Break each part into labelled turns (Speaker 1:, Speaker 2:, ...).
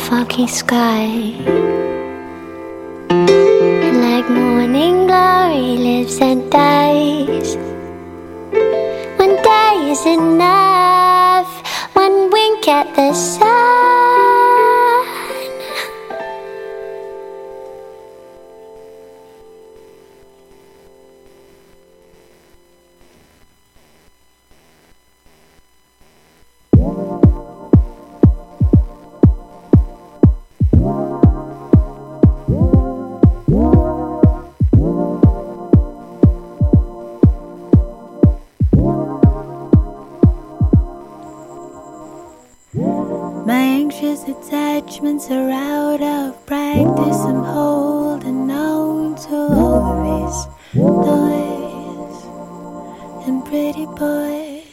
Speaker 1: foggy sky. Like morning glory lives and dies. One day is enough, one wink at the sun.
Speaker 2: Attachments are out of practice. I'm holding on to all these toys and pretty boys.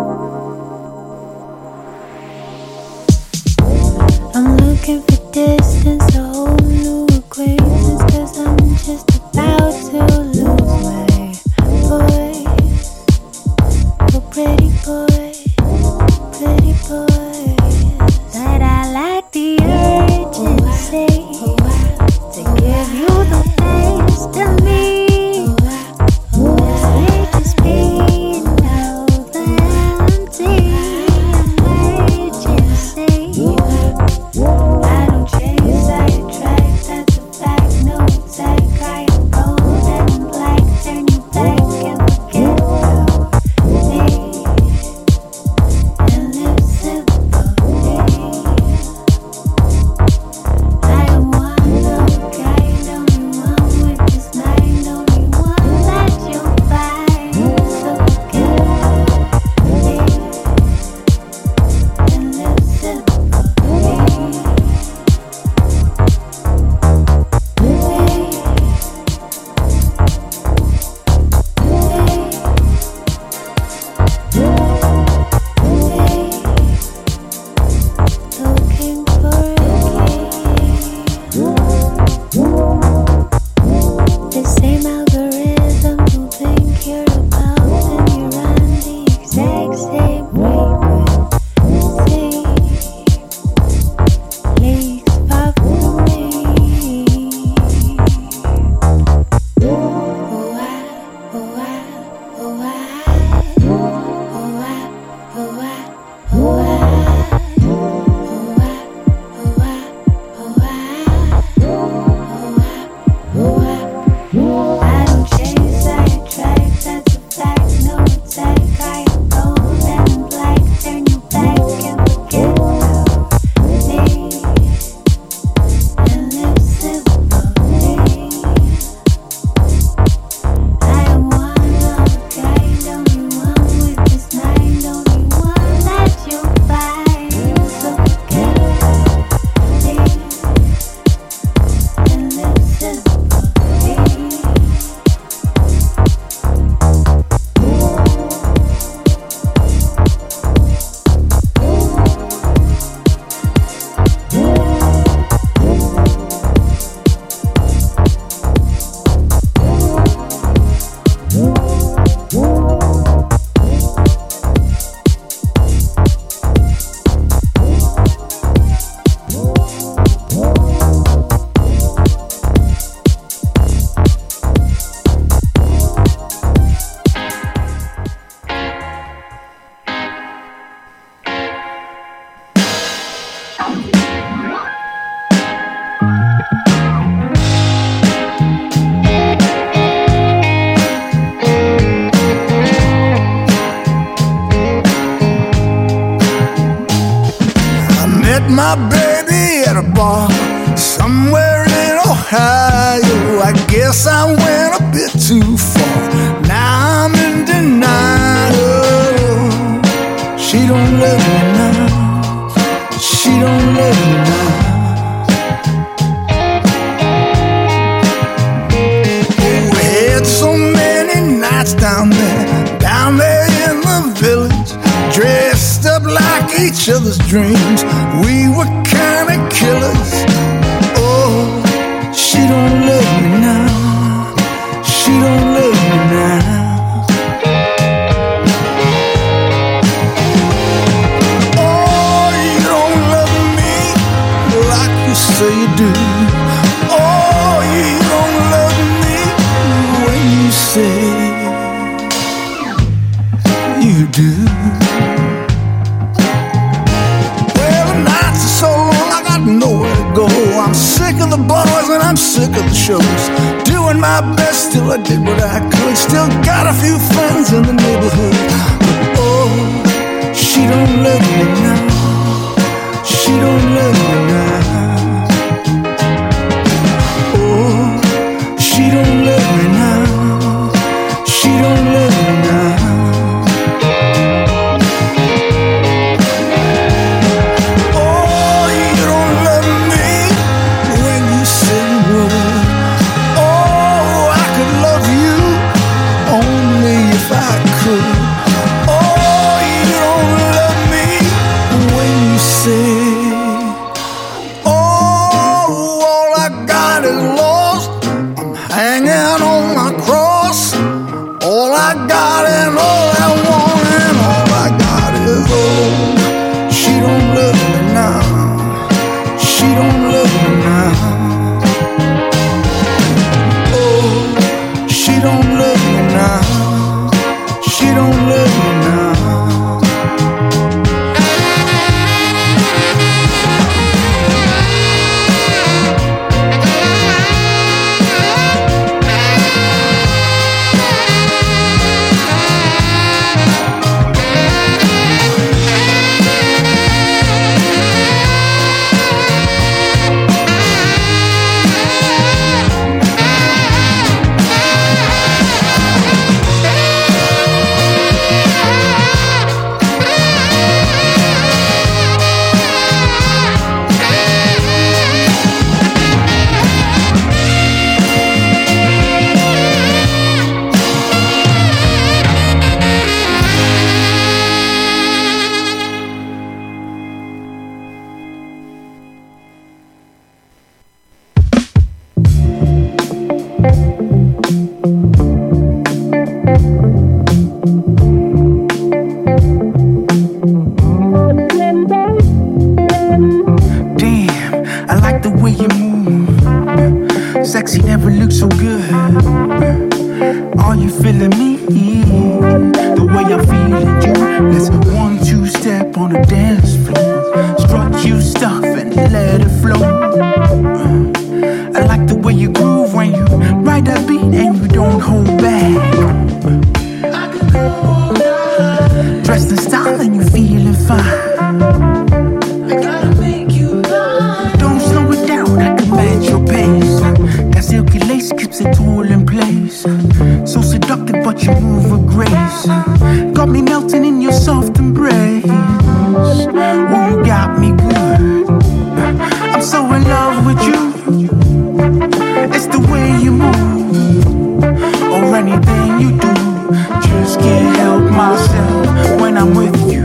Speaker 2: I'm looking for distance, a whole new acquaintance, 'cause I'm just about to lose my voice. For pretty boys, pretty boys. That I like the urgency to give you the best of me. It just be now the empty emergency. I don't chase, I attract, that's a fact, no attack. I am gold and black, turn you back and forget about me. And live simply. I am one of a kind, only one with this mind, only one that you'll find. So forget about me and live simply. Looking for a key. The same algorithm you think you're about, and you run the exact same frequency. Leaks far from me. Oh, I, oh, I, oh, I, oh, I, oh, I, oh, I. I don't chase, I attract, that's a fact, no attack. I am gold and black, turn you back and forget about me and live simply. I am one of a kind, only one with this mind, only one that you'll find. So forget about me and live simply.
Speaker 3: Met my baby at a bar somewhere in Ohio. I guess I went a bit too far. Now I'm in denial. She don't love me now. She don't love me now. Oh, we had so many nights down there in the village, dressed up like each other's dreams. We were kinda killers. Oh, she don't love me now. She don't love me now. Oh, you don't love me like say you do. Oh, you don't love me when you say you do. Well, the nights are so long, I got nowhere to go. I'm sick of the bars and I'm sick of the shows. Doing my best till I did what I could. Still got a few friends in the neighborhood. But oh, she don't love me now. She don't love me now. Oh, she don't love me now. She don't love me now. Oh, you don't love me when you say you would. Oh, I could love you only if I could. Oh, you don't love me when you say, oh, all I got is lost. I'm hanging on my cross. All I got and all I want and all I got is oh, she don't love me now. She don't love me now. Oh, she don't love me now. She don't love me now.
Speaker 4: Sexy never looked so good. Are you feeling me? The way I'm feeling you. Let's 1-2 step on the dance floor. Strut you stuff and let it flow. I like the way you groove when you ride that beat and you don't hold back. Dressed in style and you feeling fine. Silky lace keeps it all in place. So seductive but you move with grace. Got me melting in your soft embrace. Oh, you got me good. I'm so in love with you. It's the way you move. Or anything you do. Just can't help myself when I'm with you.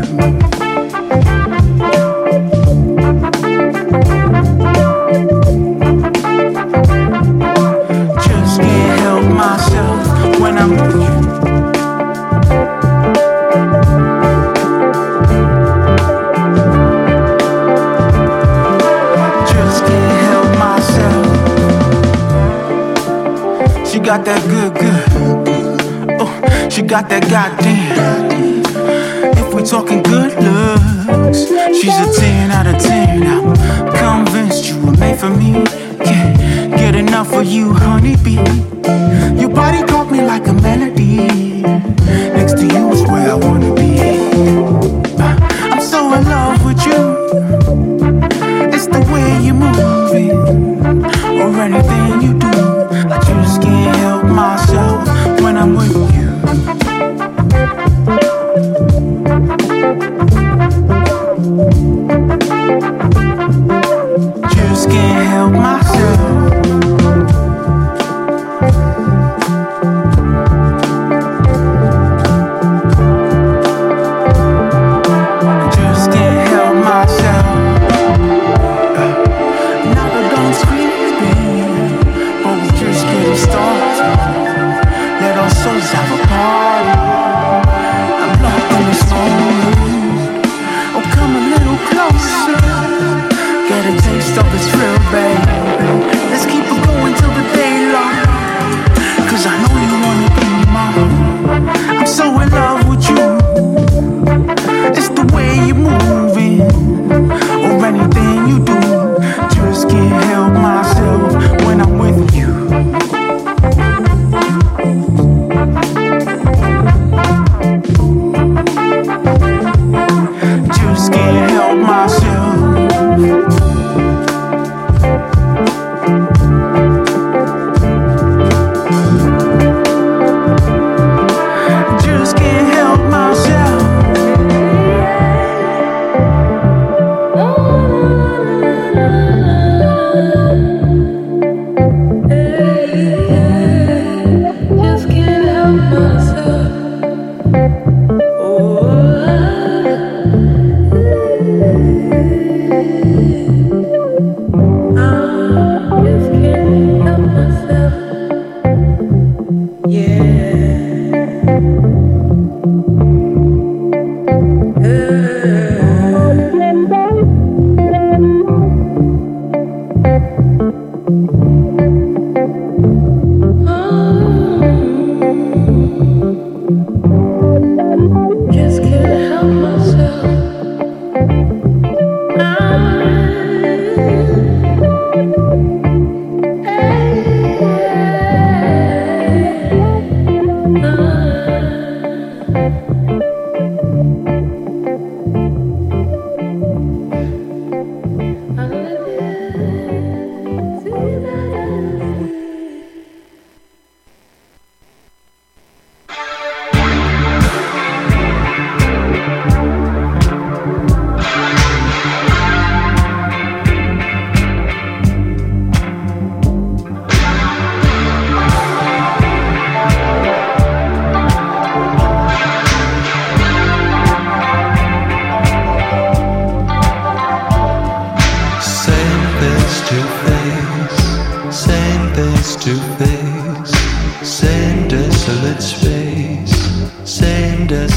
Speaker 4: Got that good. Oh, she got that goddamn. If we talking good looks, she's a 10 out of 10. I'm convinced you were made for me. Can't get enough of you, honeybee. Your body caught me like a melody. Next to you is where I wanna be. I'm so in love with you. It's the way you move it, or anything you do. I just can't help myself when I'm with you. Just can't help myself. Just can't help myself. Now I don't scream,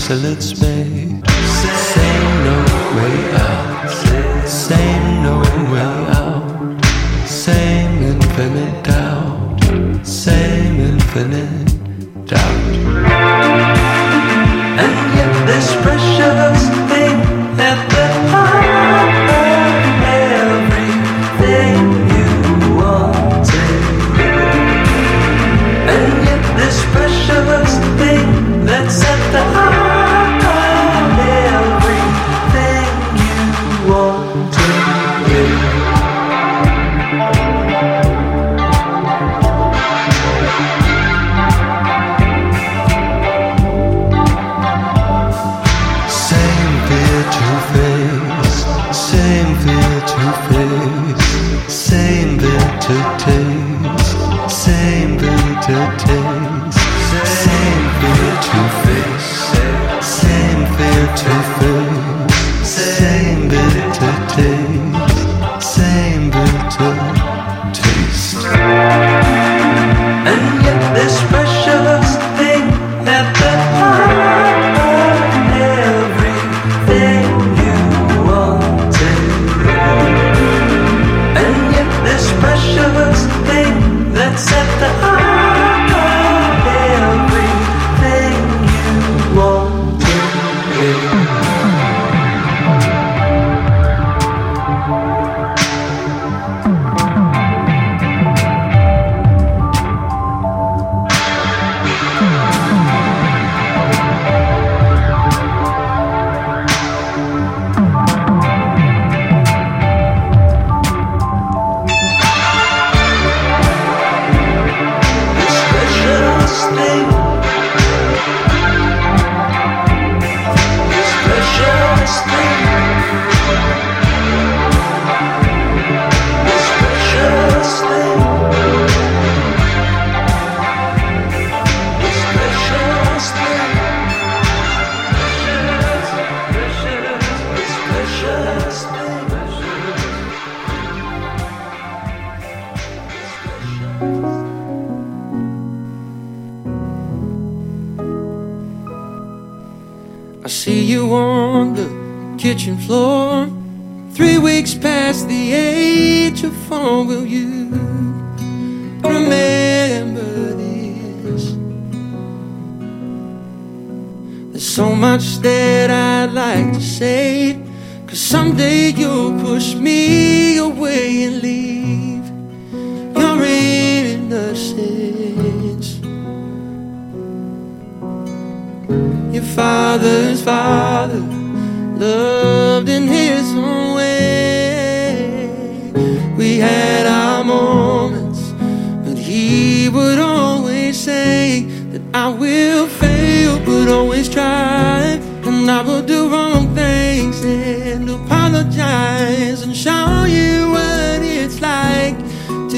Speaker 5: till it's made. Say no way out. Say no way out. Same infinite doubt. Same infinite doubt. And yet this precious thing at the heart of everything you wanted. And yet this precious thing that's at the heart of everything you wanted. Same fear to face, same fear to face, same bitter taste, same bitter taste, same fear to face, same fear to face, same bitter taste, same bitter taste. And yet this precious thing at the heart of everything you wanted. And yet this precious thing that's at the heart of everything you wanted.
Speaker 6: I see you on the kitchen floor, 3 weeks past the age of 4. Will you remember this? There's so much that I'd like to say, 'cause someday you'll push me away and leave your innocence. Your father's father loved in his own way. We had our moments, but he would always say that I will fail, but always try. And I will do wrong things and apologize and show you what it's like to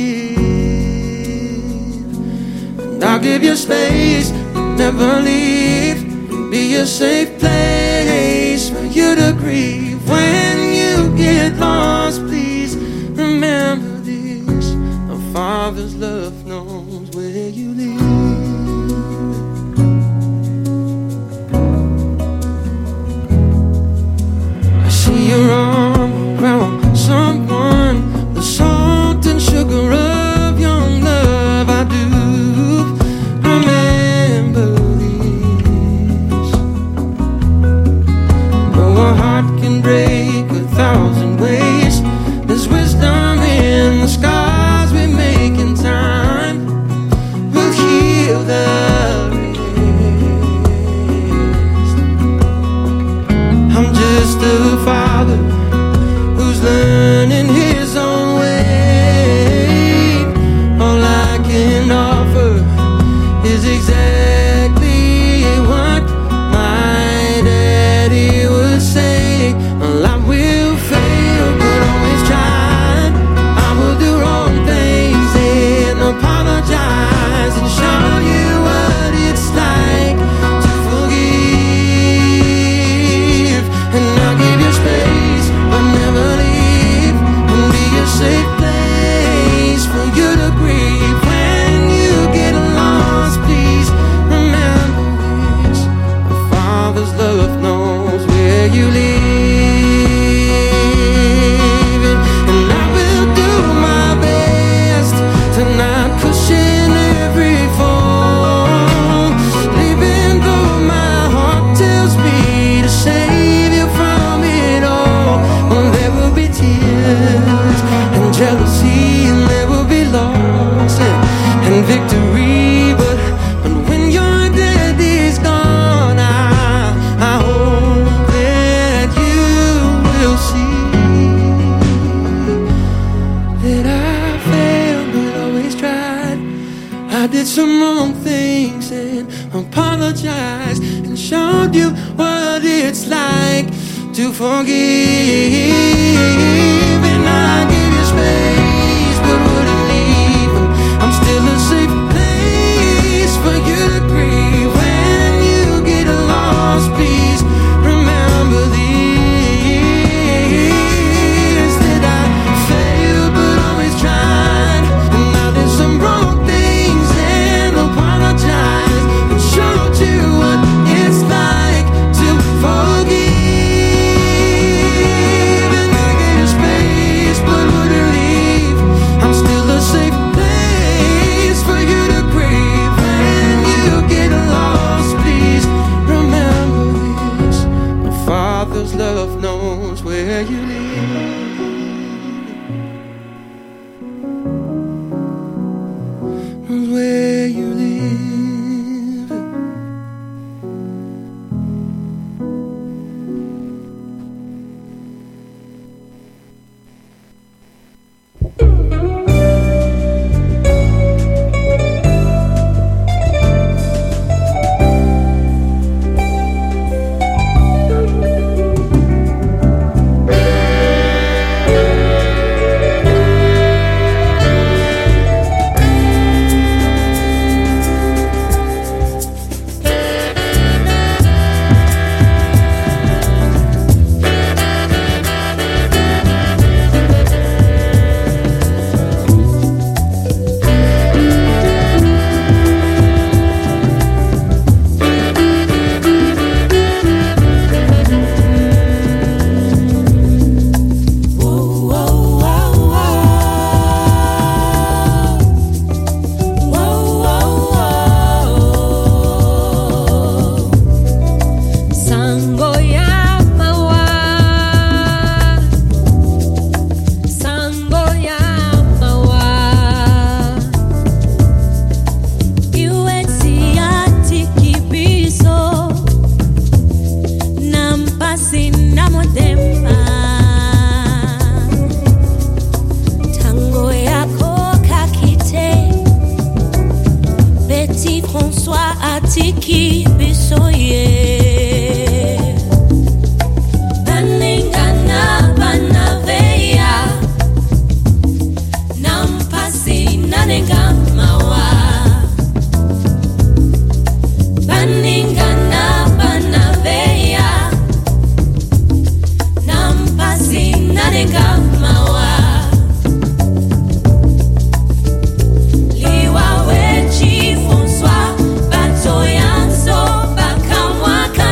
Speaker 6: forgive. And I'll give you space, never leave, be a safe place for you to grieve. When you get lost, please remember this: a father's love knows where you live. I see your arm around someone, the salt and sugar of young love. I do remember this. Though a heart can break 1,000 ways, there's wisdom in the scars we make in time. We'll heal the rest. I'm just a father who's learning his own way. All I can offer is exactly what my daddy would say. Well, I will fail, but always try. I will do wrong things and apologize and show you what it's like to forgive. And I'll give you space, but never leave. And you leaving. And I will do my best to not cushion every fall, even though my heart tells me to save you from it all. Well, there will be tears and jealousy, and there will be loss and victory, but when your daddy's gone, I hope that you will see that I failed but always tried. I did some wrong things and apologized and showed you what it's like to forgive. And I give you space but wouldn't leave. I'm still a safe place for you to grieve. When you get lost, please remember this, that I failed but always tried. And I did some wrong things and apologized and showed you what it's like to forgive. And I gave you space but wouldn't leave. I'm still a safe place for you to grieve. When you get lost, please remember this. A father's love knows where you live. Knows where you live.
Speaker 7: François Atiki Bisoye Baningana Banaveya Nampasi Nanenga Mawa Baningana Banaveya Nampasi Nanenga Mawa François Batoyanso Bakamwaka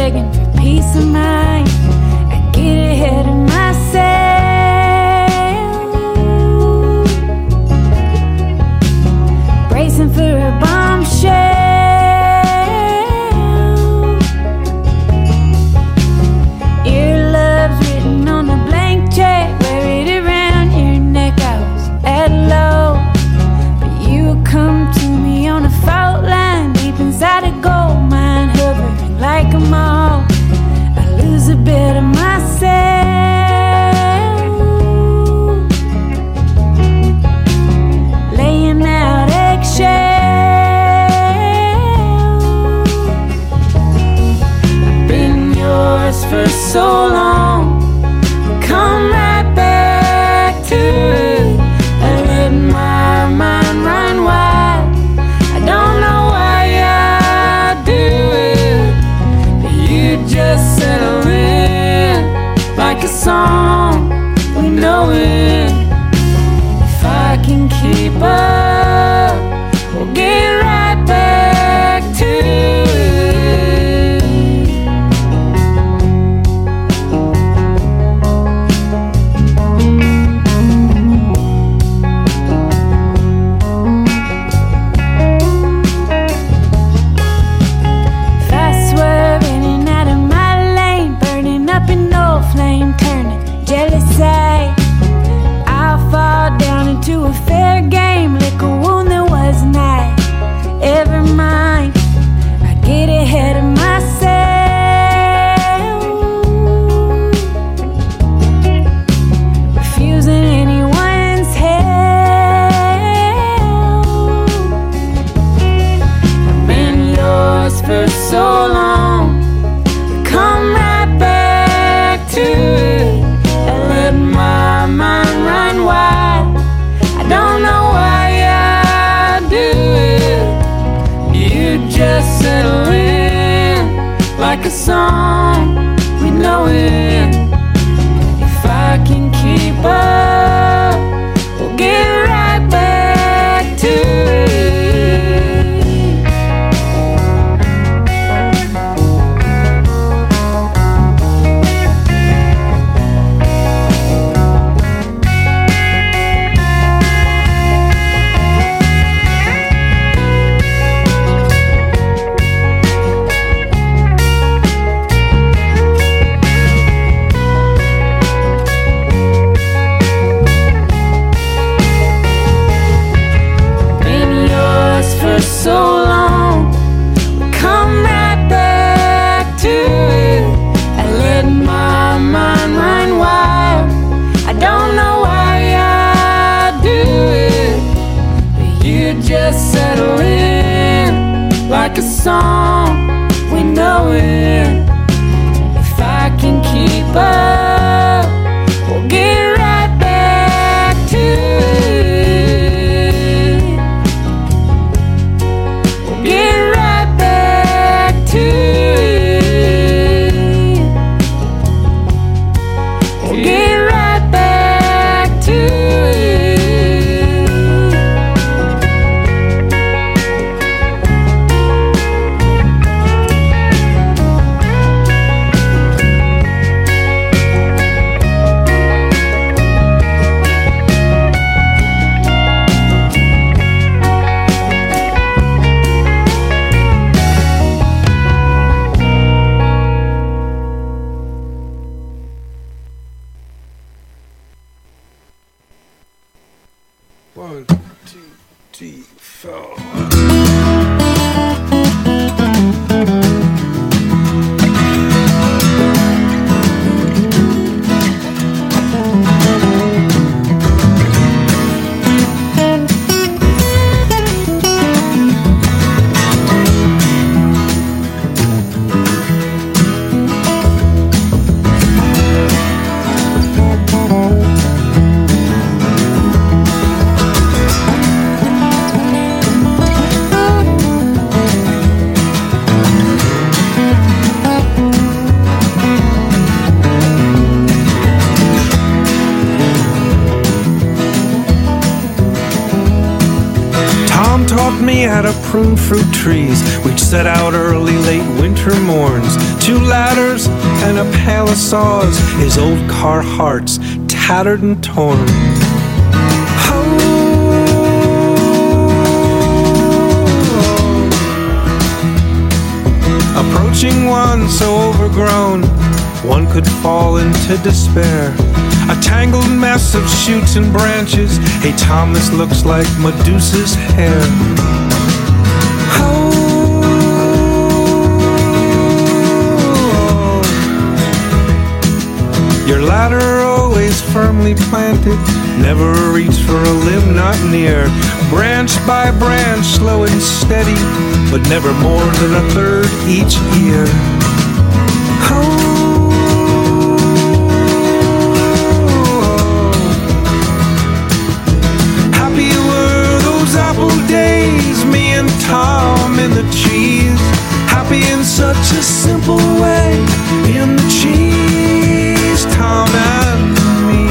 Speaker 2: begging for peace of mind. I get ahead of myself, bracing for a bombshell. Earlobes written on a blank check, wear it around your neck. I was at low, but you come to me on a fault line, deep inside a gold mine, hovering like a moth. I lose a bit of myself, laying out eggshells. I've been yours for so long, come right back to it. I let my mind run wild, I don't know why I do it, but you just settle in like a song, we know it. If I can keep up, we'll get right back to it. Fast swerving out of my lane, burning up an old flame, turning jealous eye. I'll fall down into a fair game, lick a wound that was not ever mine. I get ahead of myself, refusing anyone's help. I've been yours for so long, come right back to it. I let my mind run wild, I don't know why I do it. You just settle in like a song, we know it. If I can keep up, we'll get right back to it. Been yours for so long, come right back to it. I let my mind run wild, I don't know why I do it, but you just settle in like a song, we know it. If I can keep up, we'll get right back to it. We'll get right back to it. We'll get right back to it.
Speaker 8: me out of prune fruit trees. We'd set out early, late winter morns, 2 ladders and a pail of saws, his old Carhartts tattered and torn. Approaching one so overgrown, one could fall into despair. A tangled mess of shoots and branches. Hey Tom, this looks like Medusa's hair. Your ladder always firmly planted, never a reach for a limb not near. Branch by branch, slow and steady, but never more than a third each year. Happy were those apple days, me and Tom in the cheese. Happy in such a simple way, in the cheese, Tom and me.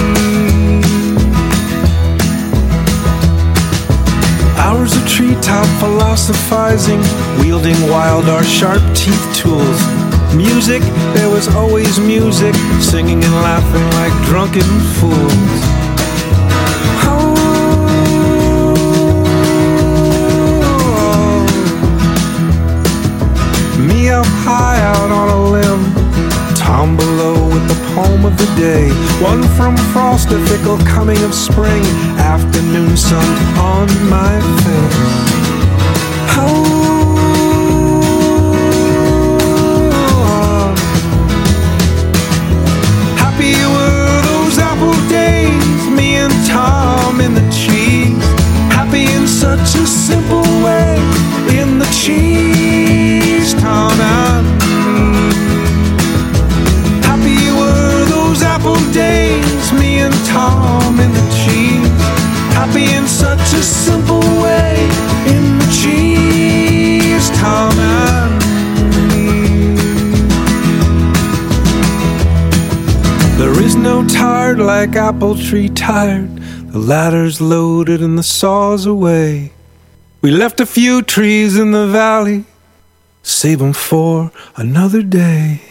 Speaker 8: Hours of treetop philosophizing, wielding wild our sharp teeth tools. Music, there was always music, singing and laughing like drunken fools. Me up high out on a limb, Tom below with the poem of the day. One from frost, a fickle coming of spring, afternoon sun on my face. Happy were those apple days, me and Tom in the cheese. Happy in such a simple way, in the cheese, Tom and me. Happy were those apple days, me and Tom in the cheese. Happy in such a simple way, in the cheese, Tom and me. There is no tired like apple tree tired. The ladder's loaded and the saw's away. We left a few trees in the valley, save 'em for another day.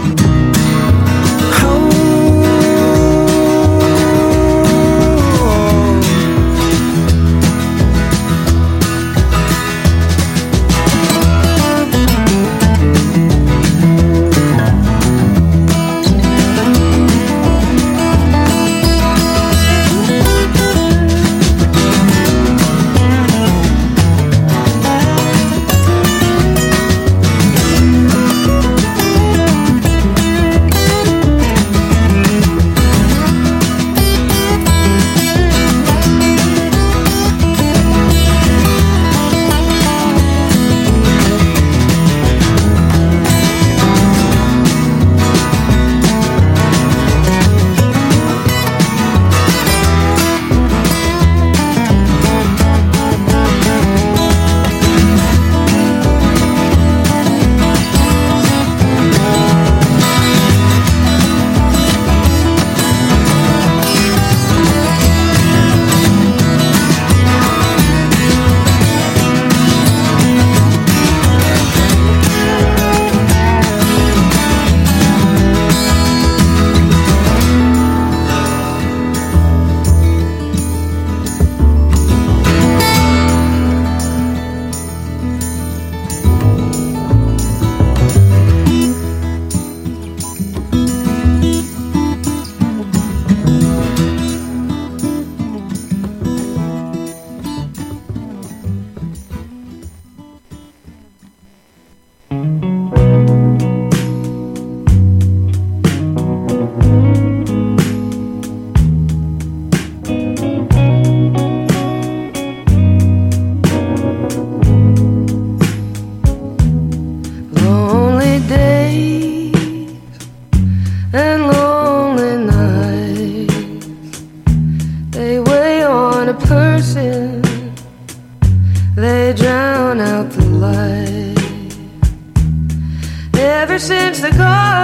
Speaker 6: Ever since the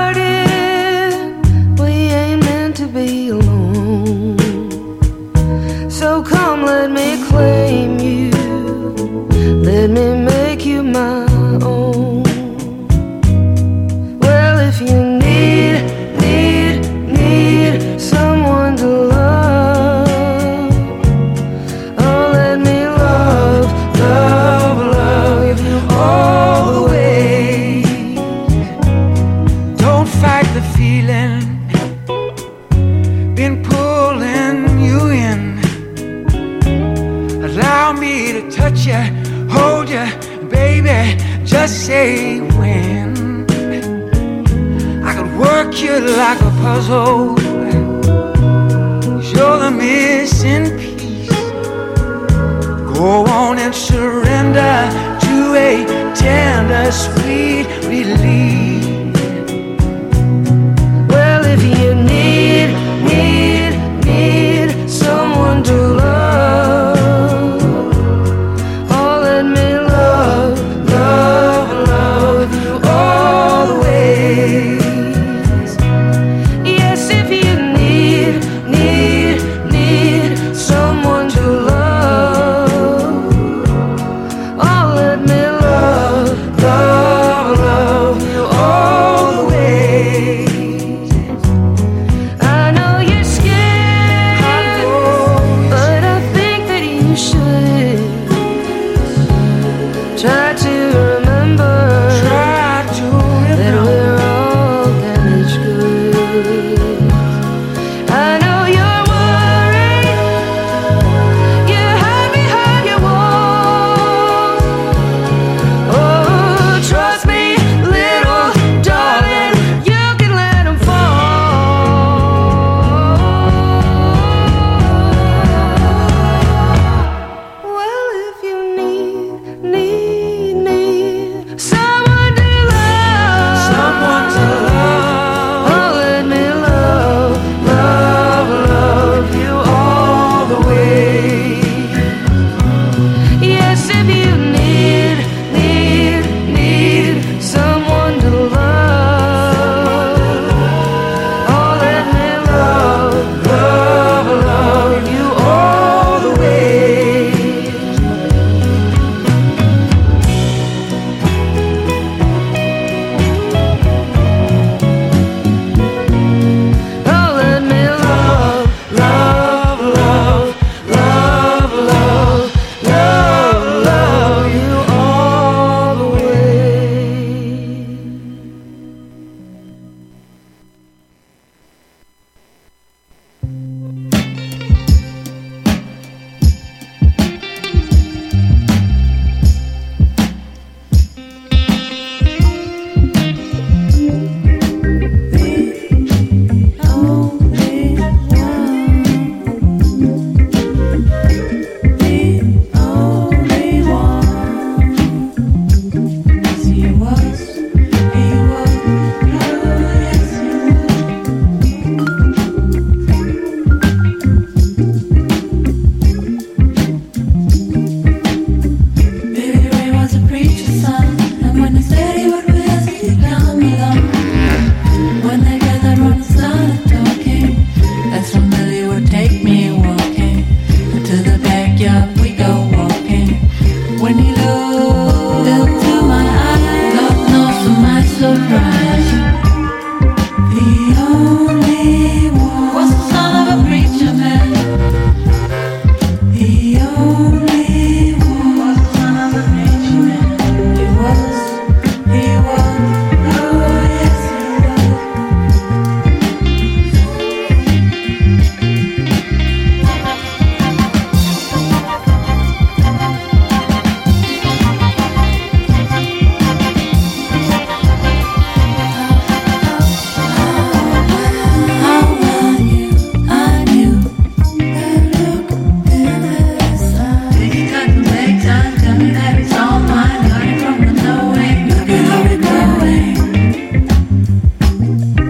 Speaker 6: garden, we ain't meant to be alone. So come, let me claim you. You're like a puzzle. You're the missing piece. Go on and surrender to a tender, sweet release.